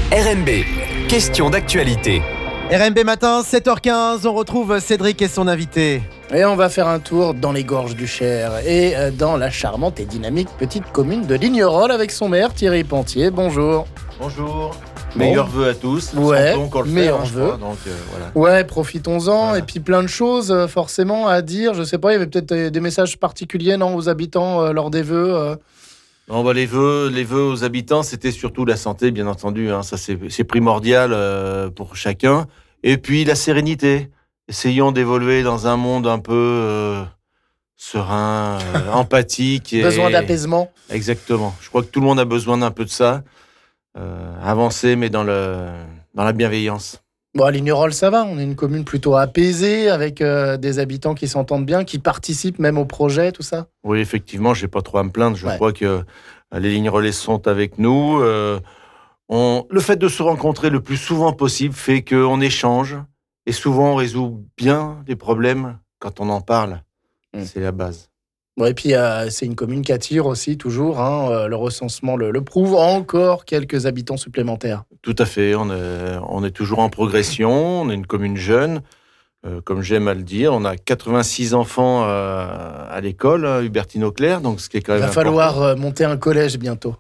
RMB, question d'actualité. RMB Matin, 7h15, on retrouve Cédric et son invité. Et on va faire un tour dans les gorges du Cher et dans la charmante et dynamique petite commune de Lignerolles avec son maire Thierry Pentier. Bonjour. Bonjour. Meilleurs vœux à tous. Ouais, meilleurs vœux. Donc, voilà. Ouais, profitons-en. Voilà. Et puis plein de choses forcément à dire. Je sais pas, il y avait peut-être des messages particuliers aux habitants lors des vœux. Non, les vœux aux habitants, c'était surtout la santé, bien entendu. Ça, c'est primordial pour chacun. Et puis la sérénité. Essayons d'évoluer dans un monde un peu serein, empathique. Besoin d'apaisement. Exactement. Je crois que tout le monde a besoin d'un peu de ça. Avancer, mais dans la bienveillance. Bon, à Lignerolles, ça va. On est une commune plutôt apaisée, avec des habitants qui s'entendent bien, qui participent même au projet, tout ça. Oui, effectivement, j'ai pas trop à me plaindre. Je crois que les Lignerolais sont avec nous. Le fait de se rencontrer le plus souvent possible fait qu'on échange. Et souvent, on résout bien les problèmes quand on en parle. C'est la base. Bon, et puis, c'est une commune qui attire aussi toujours. Le recensement le prouve. Encore quelques habitants supplémentaires. Tout à fait. On est toujours en progression. On est une commune jeune. Comme j'aime à le dire, on a 86 enfants à l'école, Hubertine Auclair, donc ce qui est quand même important. Il va falloir monter un collège bientôt.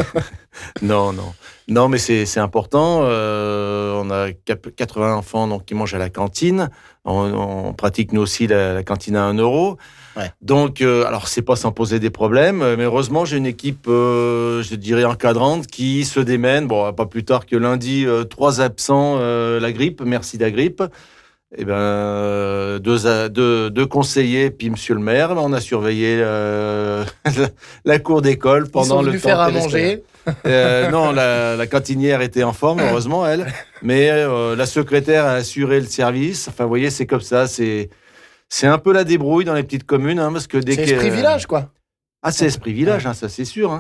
Non, mais c'est important. On a 80 enfants donc, qui mangent à la cantine. On pratique nous aussi la cantine à 1 euro. Ouais. Donc, alors c'est pas sans poser des problèmes, mais heureusement j'ai une équipe, je dirais encadrante, qui se démène. Bon, pas plus tard que lundi, 3 absents, la grippe. Merci la grippe. Eh ben, deux conseillers, puis monsieur le maire, on a surveillé la cour d'école pendant le temps. Ils sont venus faire à manger. Non, la cantinière était en forme, heureusement, elle. Mais la secrétaire a assuré le service. Enfin, vous voyez, c'est comme ça. C'est un peu la débrouille dans les petites communes, parce que c'est esprit village, quoi. Ah, c'est esprit village, ça c'est sûr.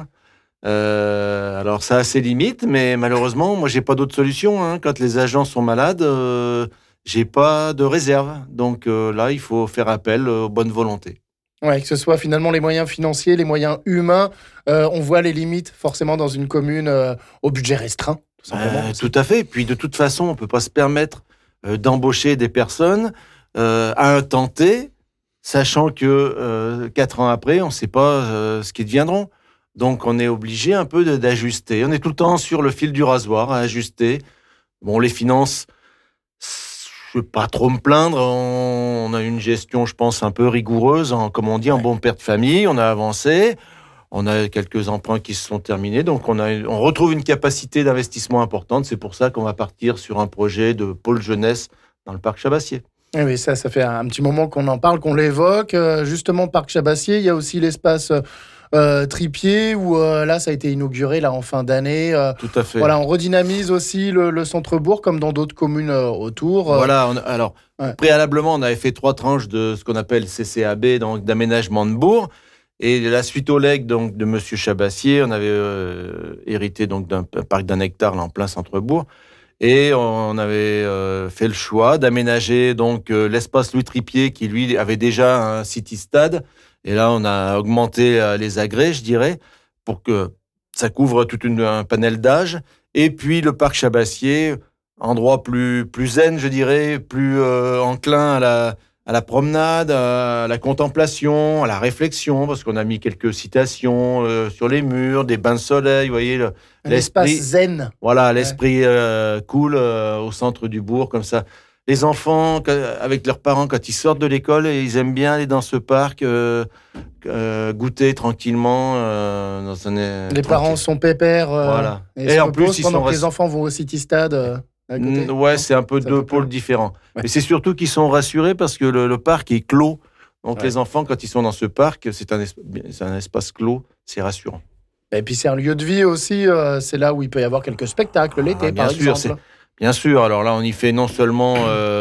Alors, ça a ses limites, mais malheureusement, moi, j'ai pas d'autre solution. Quand les agents sont malades, j'ai pas de réserve. Donc là, il faut faire appel aux bonnes volontés. Ouais, que ce soit finalement les moyens financiers, les moyens humains. On voit les limites forcément dans une commune au budget restreint, tout simplement. Tout à fait. Puis de toute façon, on peut pas se permettre d'embaucher des personnes à un temps T, sachant que 4 ans après, on ne sait pas ce qu'ils deviendront. Donc on est obligé un peu d'ajuster. On est tout le temps sur le fil du rasoir à ajuster. Bon, les finances, je ne vais pas trop me plaindre. On a une gestion, je pense, un peu rigoureuse, comme on dit, en bon père de famille. On a avancé. On a quelques emprunts qui se sont terminés. Donc, on retrouve une capacité d'investissement importante. C'est pour ça qu'on va partir sur un projet de pôle jeunesse dans le parc Chabassier. Oui, ça fait un petit moment qu'on en parle, qu'on l'évoque. Justement, parc Chabassier, il y a aussi l'espace Tripier, où là, ça a été inauguré là, en fin d'année. Tout à fait. Voilà, on redynamise aussi le centre-bourg, comme dans d'autres communes autour. Voilà, préalablement, on avait fait 3 tranches de ce qu'on appelle CCAB, donc d'aménagement de bourg. Et la suite au legs donc, de M. Chabassier, on avait hérité donc, d'un parc d'1 hectare là, en plein centre-bourg. Et on avait fait le choix d'aménager donc l'espace Louis Tripier, qui lui avait déjà un city-stade. Et là, on a augmenté les agrès, je dirais, pour que ça couvre tout un panel d'âge. Et puis le parc Chabassier, endroit plus zen, je dirais, plus enclin à la promenade, à la contemplation, à la réflexion, parce qu'on a mis quelques citations sur les murs, des bains de soleil, vous voyez, l'espace zen. Voilà, l'esprit cool au centre du bourg, comme ça. Les enfants, avec leurs parents, quand ils sortent de l'école, ils aiment bien aller dans ce parc, goûter tranquillement. Les parents sont pépères. Voilà. Et en plus, pendant que les enfants vont au city-stad. Ouais, c'est un peu 2 pôles différents. Ouais. Mais c'est surtout qu'ils sont rassurés parce que le parc est clos. Donc les enfants, quand ils sont dans ce parc, c'est un espace clos, c'est rassurant. Et puis c'est un lieu de vie aussi. C'est là où il peut y avoir quelques spectacles l'été, par exemple. Bien sûr. Alors là, on y fait non seulement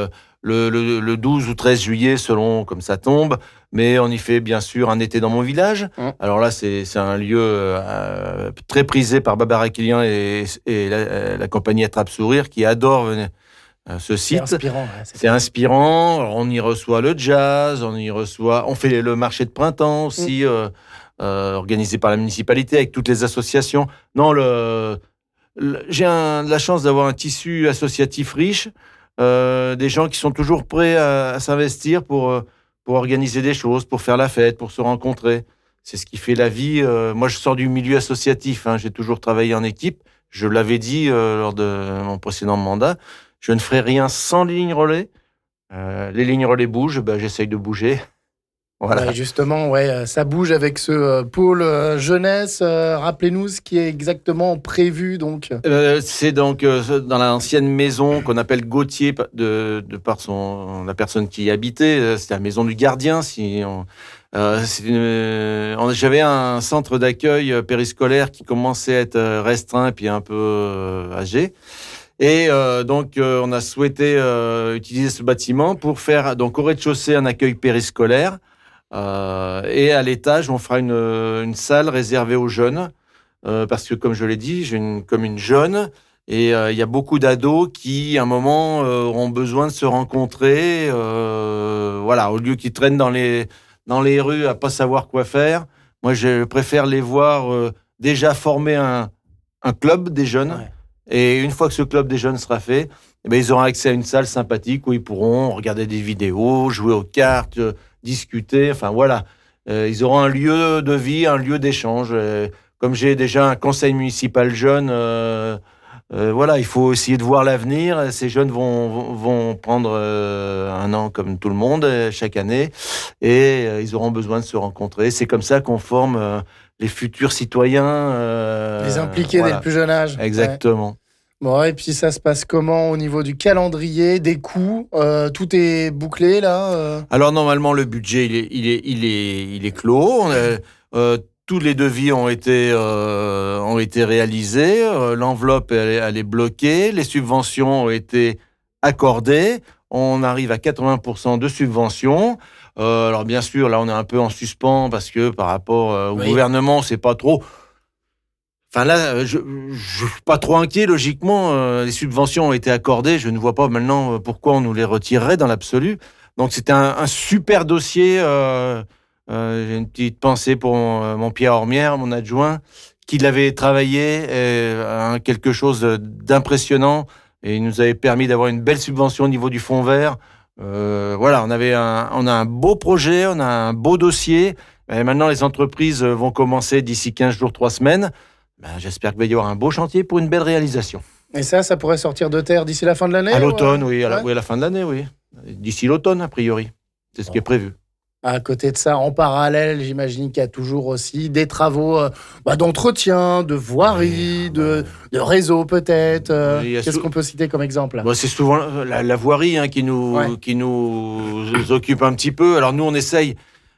le 12 ou 13 juillet, selon comme ça tombe, mais on y fait bien sûr un été dans mon village. Alors là, c'est un lieu très prisé par Barbara Kilian et la compagnie Attrape-Sourire qui adore ce site. C'est inspirant. Alors, on y reçoit le jazz, on fait le marché de printemps aussi, organisé par la municipalité avec toutes les associations. Non, j'ai la chance d'avoir un tissu associatif riche, des gens qui sont toujours prêts à s'investir pour organiser des choses, pour faire la fête, pour se rencontrer. C'est ce qui fait la vie. Moi, je sors du milieu associatif. J'ai toujours travaillé en équipe. Je l'avais dit lors de mon précédent mandat. Je ne ferai rien sans les lignes relais. Les lignes relais bougent, j'essaye de bouger. Voilà. Ouais, justement, ça bouge avec ce pôle jeunesse. Rappelez-nous ce qui est exactement prévu. Donc. C'est donc dans l'ancienne maison qu'on appelle Gauthier, de par la personne qui y habitait. C'était la maison du gardien. J'avais un centre d'accueil périscolaire qui commençait à être restreint puis un peu âgé. Et donc, on a souhaité utiliser ce bâtiment pour faire, donc, au rez-de-chaussée, un accueil périscolaire. Et à l'étage, on fera une salle réservée aux jeunes. Parce que, comme je l'ai dit, j'ai une commune jeune. Et il y a beaucoup d'ados qui, à un moment, auront besoin de se rencontrer. Au lieu qu'ils traînent dans les rues à pas savoir quoi faire. Moi, je préfère les voir déjà former un club des jeunes. Ouais. Et une fois que ce club des jeunes sera fait, ils auront accès à une salle sympathique où ils pourront regarder des vidéos, jouer aux cartes, discuter. Enfin, voilà. Ils auront un lieu de vie, un lieu d'échange. Comme j'ai déjà un conseil municipal jeune, il faut essayer de voir l'avenir. Ces jeunes vont prendre un an comme tout le monde chaque année et ils auront besoin de se rencontrer. C'est comme ça qu'on forme les futurs citoyens. Les impliquer dès le plus jeune âge. Exactement. Ouais. Bon, et puis ça se passe comment au niveau du calendrier, des coûts tout est bouclé là Alors normalement le budget il est clos. Tous les devis ont été réalisés. L'enveloppe elle est bloquée. Les subventions ont été accordées. On arrive à 80% de subventions. Alors bien sûr là on est un peu en suspens parce que par rapport au gouvernement c'est pas trop. Enfin là, je suis pas trop inquiet. Logiquement, les subventions ont été accordées. Je ne vois pas maintenant pourquoi on nous les retirerait dans l'absolu. Donc c'était un super dossier. J'ai une petite pensée pour mon Pierre Ormière, mon adjoint, qui l'avait travaillé, quelque chose d'impressionnant. Et il nous avait permis d'avoir une belle subvention au niveau du fonds vert. On a un beau projet, on a un beau dossier. Et maintenant, les entreprises vont commencer d'ici 15 jours, 3 semaines. J'espère qu'il va y avoir un beau chantier pour une belle réalisation. Et ça pourrait sortir de terre d'ici la fin de l'année ? À l'automne, oui. À la fin de l'année, oui. D'ici l'automne, a priori. C'est ce qui est prévu. À côté de ça, en parallèle, j'imagine qu'il y a toujours aussi des travaux d'entretien, de voirie, de réseau peut-être. Qu'est-ce qu'on peut citer comme exemple ? C'est souvent la voirie qui nous occupe un petit peu. Alors nous, on essaye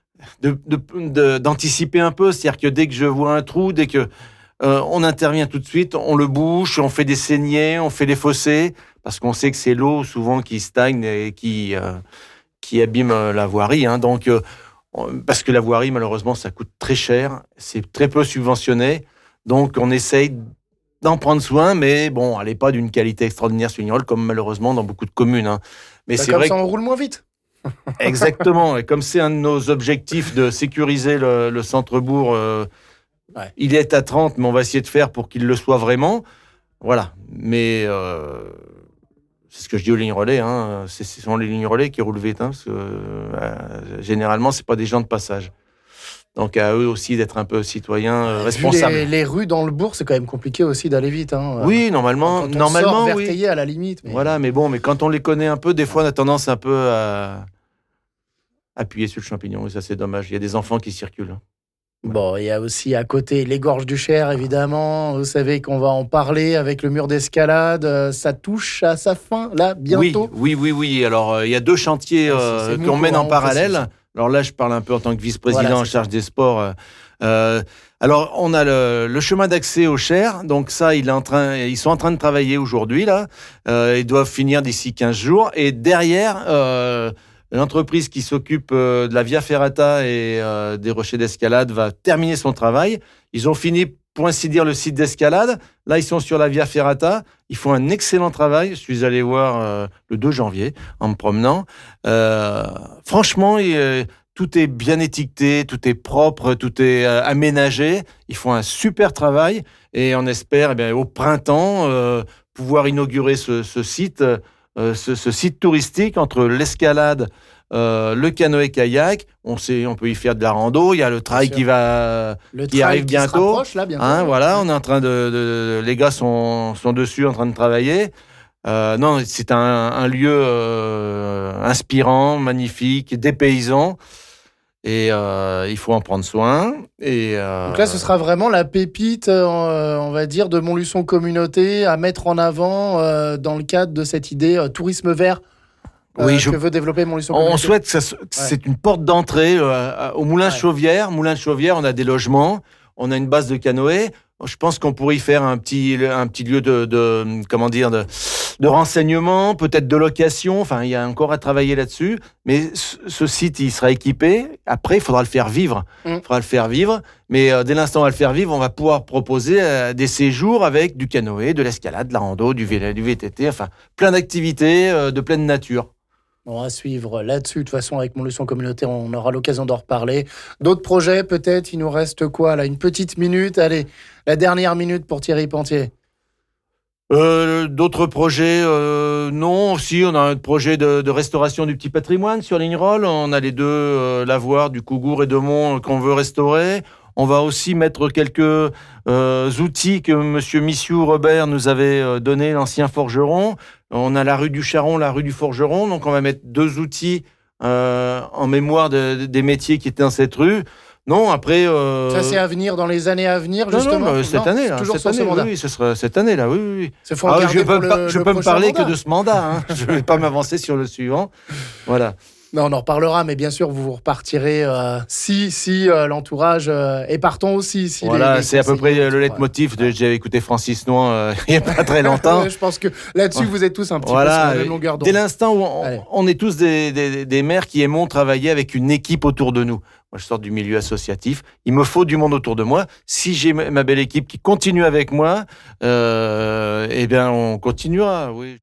d'anticiper un peu. C'est-à-dire que dès que je vois un trou, dès que on intervient tout de suite, on le bouche, on fait des saignées, on fait des fossés, parce qu'on sait que c'est l'eau souvent qui stagne et qui abîme la voirie. Donc, parce que la voirie, malheureusement, ça coûte très cher, c'est très peu subventionné, donc on essaye d'en prendre soin, mais bon, elle n'est pas d'une qualité extraordinaire sur Lignerolles, comme malheureusement dans beaucoup de communes. Mais c'est vrai ça, on roule moins vite. Exactement, et comme c'est un de nos objectifs de sécuriser le centre-bourg, il est à 30, mais on va essayer de faire pour qu'il le soit vraiment. Voilà, mais c'est ce que je dis aux lignes relais. Ce sont les lignes relais qui roulent vite, parce que généralement, c'est pas des gens de passage. Donc à eux aussi d'être un peu citoyens responsables. Les rues dans le bourg, c'est quand même compliqué aussi d'aller vite. Oui, normalement, sort Verteillé à la limite. Mais... Voilà, mais quand on les connaît un peu, des fois, on a tendance un peu à appuyer sur le champignon. Et ça, c'est dommage. Il y a des enfants qui circulent. Bon, il y a aussi à côté les gorges du Cher, évidemment. Vous savez qu'on va en parler avec le mur d'escalade. Ça touche à sa fin, là, bientôt. Oui. Alors, il y a 2 chantiers qu'on mène en parallèle. Alors là, je parle un peu en tant que vice-président en charge des sports. Alors, on a le chemin d'accès au Cher. Donc ça, ils sont en train de travailler aujourd'hui, là. Ils doivent finir d'ici 15 jours. Et derrière... l'entreprise qui s'occupe de la Via Ferrata et des rochers d'escalade va terminer son travail. Ils ont fini, pour ainsi dire, le site d'escalade. Là, ils sont sur la Via Ferrata. Ils font un excellent travail. Je suis allé voir le 2 janvier en me promenant. Franchement, tout est bien étiqueté, tout est propre, tout est aménagé. Ils font un super travail. Et on espère au printemps pouvoir inaugurer ce site touristique entre l'escalade, le canoë-kayak. On peut y faire de la rando. Il y a le trail qui arrive bientôt. Se rapproche, là, bientôt. Voilà, on est en train les gars sont dessus en train de travailler. Non, c'est un lieu inspirant, magnifique, dépaysant. Et il faut en prendre soin. Donc là, ce sera vraiment la pépite, on va dire, de Montluçon Communauté à mettre en avant dans le cadre de cette idée tourisme vert que veut développer Montluçon Communauté. On souhaite que c'est une porte d'entrée au Moulin de Chauvière. Moulin de Chauvière, on a des logements, on a une base de canoë. Je pense qu'on pourrait y faire un petit lieu de renseignement, peut-être de location. Enfin, il y a encore à travailler là-dessus. Mais ce site, il sera équipé. Après, il faudra le faire vivre. Mais dès l'instant où on va le faire vivre, on va pouvoir proposer des séjours avec du canoë, de l'escalade, de la rando, du VTT. Enfin, plein d'activités de pleine nature. On va suivre là-dessus. De toute façon, avec Montluçon Communauté, on aura l'occasion d'en reparler. D'autres projets, peut-être. Il nous reste quoi, là? Une petite minute. Allez, la dernière minute pour Thierry Pentier. D'autres projets, non. Si, on a un projet de restauration du petit patrimoine sur Lignerolles. On a les deux lavoirs du Cougour et de Mont qu'on veut restaurer. On va aussi mettre quelques outils que monsieur Missiou Robert nous avait donné, l'ancien forgeron. On a la rue du Charon, la rue du Forgeron. Donc, on va mettre 2 outils en mémoire des métiers qui étaient dans cette rue. Non, après... Ça, c'est à venir, dans les années à venir, justement. Cette année, là. Toujours sur ce mandat. Oui, ce sera cette année, là, oui. Je peux me parler que de ce mandat. Hein. Je ne vais pas m'avancer sur le suivant. Voilà. Non, on en reparlera, mais bien sûr, vous repartirez si l'entourage est partant aussi. Si voilà, c'est à peu près le leitmotiv. J'avais écouté Francis Nouan il n'y a pas très longtemps. Je pense que là-dessus, vous êtes tous un petit peu sur la même longueur d'onde. Dès l'instant où on est tous des maires qui aimons travailler avec une équipe autour de nous. Moi, je sors du milieu associatif. Il me faut du monde autour de moi. Si j'ai ma belle équipe qui continue avec moi, on continuera, oui.